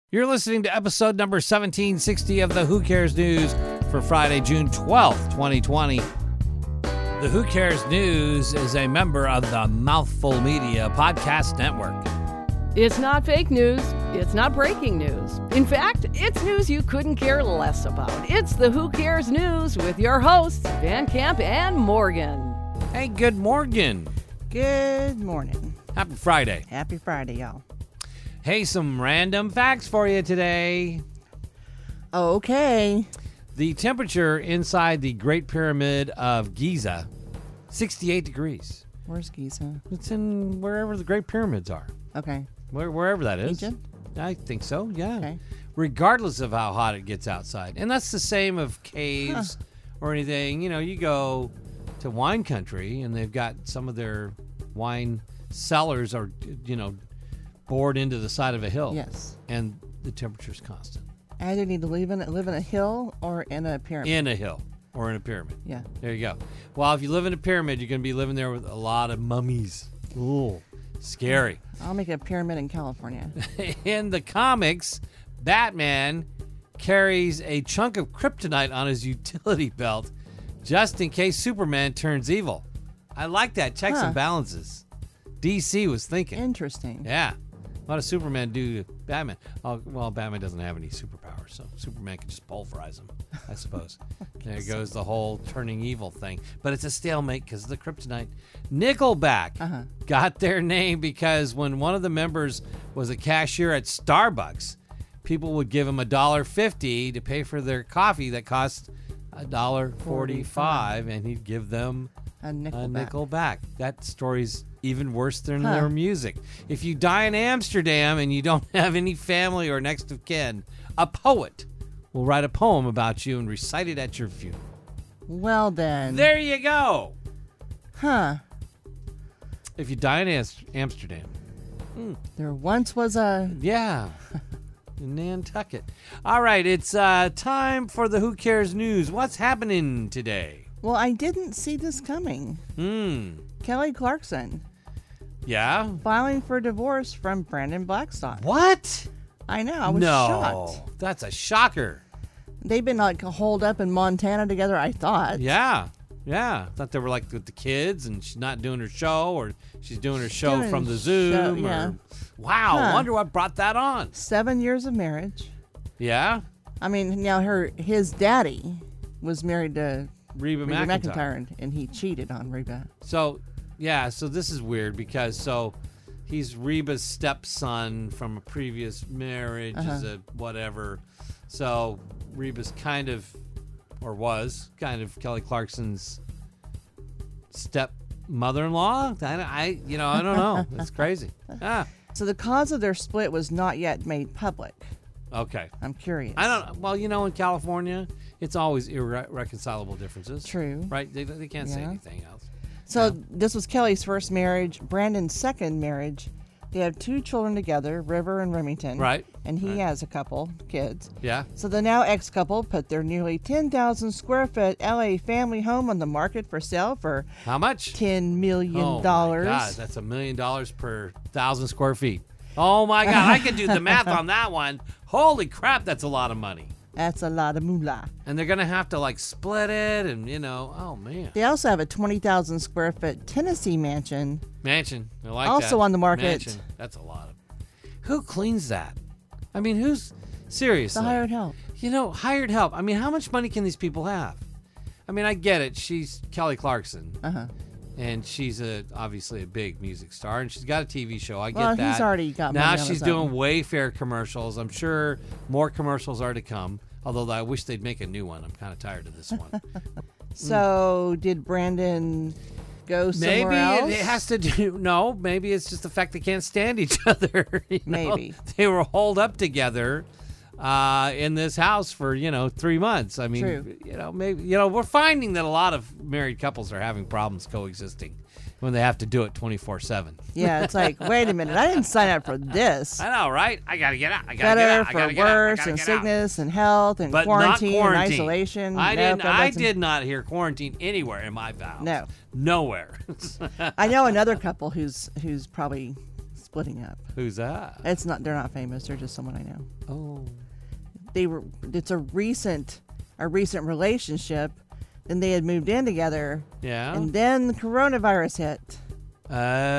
You're listening to episode number 1760 of the Who Cares News for Friday, June 12th, 2020. The Who Cares News is a member of the Mouthful Media Podcast Network. It's not fake news. It's not breaking news. In fact, it's news you couldn't care less about. It's the Who Cares News with your hosts, Van Camp and Morgan. Hey, good morning. Good morning. Happy Friday. Happy Friday, y'all. Hey, some random facts for you today. Okay. The temperature inside the Great Pyramid of Giza, 68 degrees. Where's Giza? It's in wherever the Great Pyramids are. Okay. Wherever that is. Egypt? I think so, yeah. Okay. Regardless of how hot it gets outside. And that's the same of caves or anything. You know, you go to wine country and they've got some of their wine cellars are, you know, bored into the side of a hill. Yes. And the temperature's constant. I either need to live in a hill or in a pyramid. In a hill or in a pyramid. Yeah. There you go. Well, if you live in a pyramid, you're going to be living there with a lot of mummies. Ooh, scary. I'll make a pyramid in California. In the comics, Batman carries a chunk of kryptonite on his utility belt just in case Superman turns evil. I like that. Checks and balances. DC was thinking. Interesting. Yeah. What does Superman do to Batman? Oh, well, Batman doesn't have any superpowers, so Superman can just pulverize him, I suppose. There goes the whole turning evil thing. But it's a stalemate because of the kryptonite. Nickelback got their name because when one of the members was a cashier at Starbucks, people would give him $1.50 to pay for their coffee that cost $1.45, and he'd give them A nickel a back. nickel back. That story's even worse than their music. If you die in Amsterdam and you don't have any family or next of kin, a poet will write a poem about you and recite it at your funeral. Well then. There you go. Huh. If you die in Amsterdam. There once was a... Yeah. In Nantucket. All right, it's time for the Who Cares News. What's happening today? Well, I didn't see this coming. Kelly Clarkson Yeah? filing for divorce from Brandon Blackstock. What? I know. I was shocked. No. That's a shocker. They've been like holed up in Montana together, I thought. Yeah. Yeah. Thought they were like with the kids and she's not doing her show or she's doing her show doing from the show, Zoom. yeah. Wow. Huh. Wonder what brought that on. 7 years of marriage. Yeah? I mean, now his daddy was married to Reba Reba McEntire. McEntire, and he cheated on Reba. So, yeah. So this is weird because he's Reba's stepson from a previous marriage is a whatever. So Reba's kind of, or was kind of Kelly Clarkson's stepmother-in-law. I don't know. It's crazy. So the cause of their split was not yet made public. Okay. I'm curious. I don't. Well, in California, it's always irreconcilable differences. True. Right? They can't say Yeah. anything else. So this was Kelly's first marriage. Brandon's second marriage. They have 2 children together, River and Remington. Right. And he has a couple kids. Yeah. So the now ex-couple put their nearly 10,000 square foot LA family home on the market for sale for How much? $10 million. Oh my God, that's $1 million per 1,000 square feet. Oh my God, I could do the math on that one. Holy crap, that's a lot of money. That's a lot of moolah. And they're gonna have to split it, and oh man. They also have a 20,000 square foot Tennessee mansion. Mansion, I like Also that. on the market. Mansion. That's a lot of. Who cleans that? I mean, who's seriously? The hired help. Hired help. I mean, how much money can these people have? I mean, I get it. She's Kelly Clarkson. And she's obviously a big music star, and she's got a TV show. I get Well, that. he's already got money now on she's his doing own. Wayfair commercials. I'm sure more commercials are to come. Although I wish they'd make a new one. I'm kind of tired of this one. So did Brandon go somewhere else? Maybe it has to do. No, maybe it's just the fact they can't stand each other. Maybe. They were holed up together in this house for 3 months. I mean, True. maybe we're finding that a lot of married couples are having problems coexisting when they have to do it 24/7. Yeah, it's like, wait a minute, I didn't sign up for this. I know, right? I gotta get out. I gotta get Better out. I gotta for get out. I worse gotta and get out. sickness and health and But quarantine, not quarantine and isolation. I Nope, didn't. that I doesn't- did not hear quarantine anywhere in my vows. No. Nowhere. I know another couple who's probably splitting up. Who's that? They're not famous. They're just someone I know. Oh. It's a recent relationship. Then they had moved in together. Yeah. And then the coronavirus hit. Oh.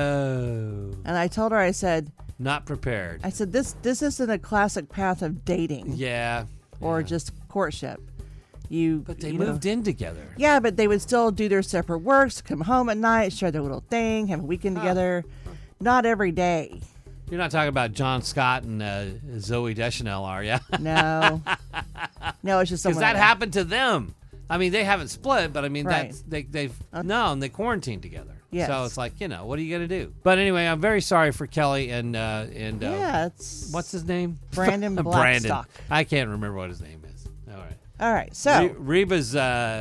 And I told her, I said, Not prepared. I said, this isn't a classic path of dating. Yeah. Or yeah. just courtship. But they moved in together. Yeah, but they would still do their separate works, come home at night, share their little thing, have a weekend together. Not every day. You're not talking about John Scott and Zooey Deschanel, are you? No. No, it's just Because someone. that happened to them. I mean, they haven't split, but I mean, Right. and they quarantined together. Yes. So it's like, what are you going to do? But anyway, I'm very sorry for Kelly and Yeah, it's what's his name? Brandon Brandon. Blackstock. I can't remember what his name is. All right. All right, so Reba's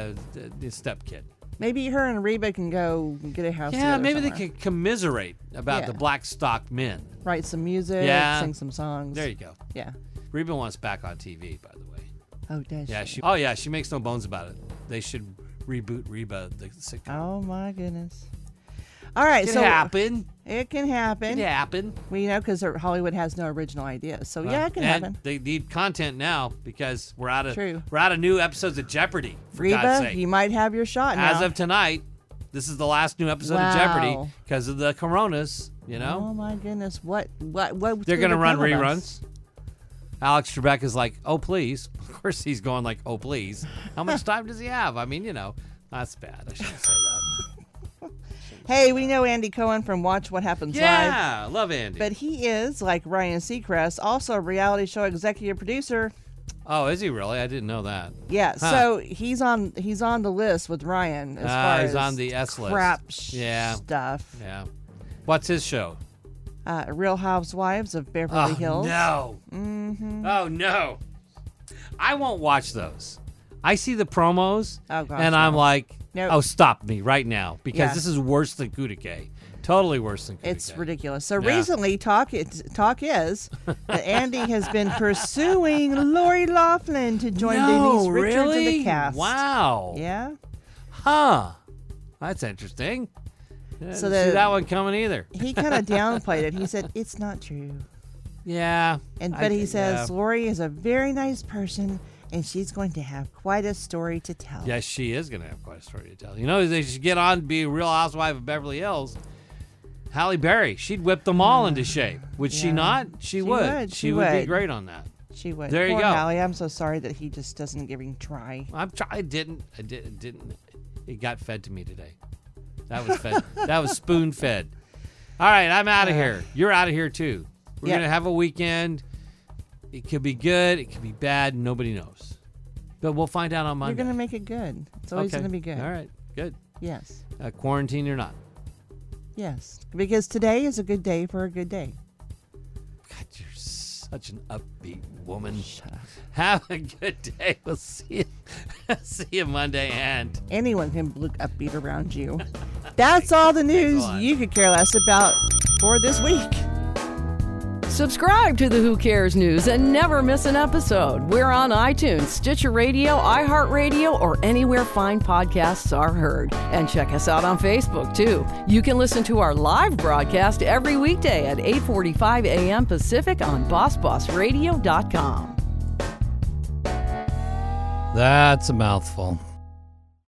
stepkid. maybe her and Reba can go get a house Yeah, together maybe they somewhere. could commiserate about Yeah. the Blackstock men. Write some music, Yeah. sing some songs. There you go. Yeah. Reba wants back on TV, by the way. Oh, does Yeah, she? she makes no bones about it. They should reboot Reba the sitcom. Oh, my goodness. All right, It so can happen. it can happen. It happen. We know because Hollywood has no original ideas. So yeah, it can and happen. they need content now because we're out True. of new episodes of Jeopardy. For God's Reba, sake. you might have your shot now. As of tonight, this is the last new episode of Jeopardy because of the coronas. Oh my goodness, what? They're going to run reruns. Alex Trebek is like, oh please. Of course, he's going like, oh please. How much time does he have? I mean, that's bad. I shouldn't say that. Hey, we know Andy Cohen from Watch What Happens Live. Yeah, love Andy. But he is, like Ryan Seacrest, also a reality show executive producer. Oh, is he really? I didn't know that. Yeah, Huh. so he's on the list with Ryan as far He's as on the S list. crap Yeah. stuff. Yeah. What's his show? Real Housewives of Beverly Hills. No. Mm-hmm. Oh, no. I won't watch those. I see the promos, Oh, gosh, and I'm no. like, Nope. oh, stop me right now, because Yeah. this is worse than Kudike. Totally worse than Kudike. It's ridiculous. So Yeah. recently, talk is that Andy has been pursuing Lori Loughlin to join Denise Richards in the cast. Wow. Yeah. Huh. That's interesting. So Didn't see that one coming either. He kind of downplayed it. He said it's not true, Yeah. but he says Lori is a very nice person, and she's going to have quite a story to tell. Yes, she is going to have quite a story to tell. They should get on and be a Real Housewife of Beverly Hills. Halle Berry, she'd whip them all into shape. Would she Yeah. not? She would. She would be would. great on that. She would. There you Poor go. Hallie, I'm so sorry that he just doesn't even try. I didn't. It got fed to me today. That was fed. That was spoon fed. All right, I'm out of here. You're out of here too. We're Yeah. gonna have a weekend. It could be good. It could be bad. Nobody knows. But we'll find out on Monday. You're going to make it good. It's always Okay. going to be good. All right. Good. Yes. Quarantine or not. Yes. Because today is a good day for a good day. God, you're such an upbeat woman. Shut up. Have a good day. We'll see you. See you Monday. And Anyone can look upbeat around you. That's all the news a lot. you could care less about for this week. Subscribe to the Who Cares News and never miss an episode. We're on iTunes, Stitcher Radio, iHeartRadio, or anywhere fine podcasts are heard. And check us out on Facebook, too. You can listen to our live broadcast every weekday at 8:45 a.m. Pacific on BossBossRadio.com. that's a mouthful.